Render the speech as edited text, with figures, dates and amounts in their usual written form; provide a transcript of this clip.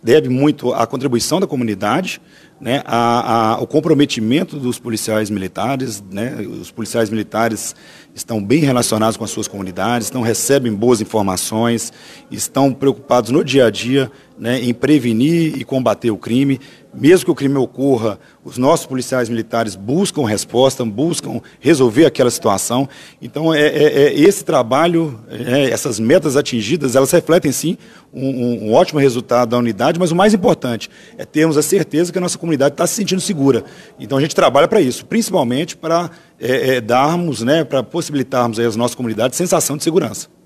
deve muito à contribuição da comunidade, né, o comprometimento dos policiais militares, né, os policiais militares estão bem relacionados com as suas comunidades, recebem boas informações, estão preocupados no dia a dia, né, em prevenir e combater o crime. Mesmo que o crime ocorra, os nossos policiais militares buscam resposta, buscam resolver aquela situação. Então, esse trabalho, essas metas atingidas, elas refletem, sim, um ótimo resultado da unidade, mas o mais importante é termos a certeza que a nossa comunidade está se sentindo segura. Então, a gente trabalha para isso, principalmente para darmos, né, para possibilitarmos aí às nossas comunidades sensação de segurança.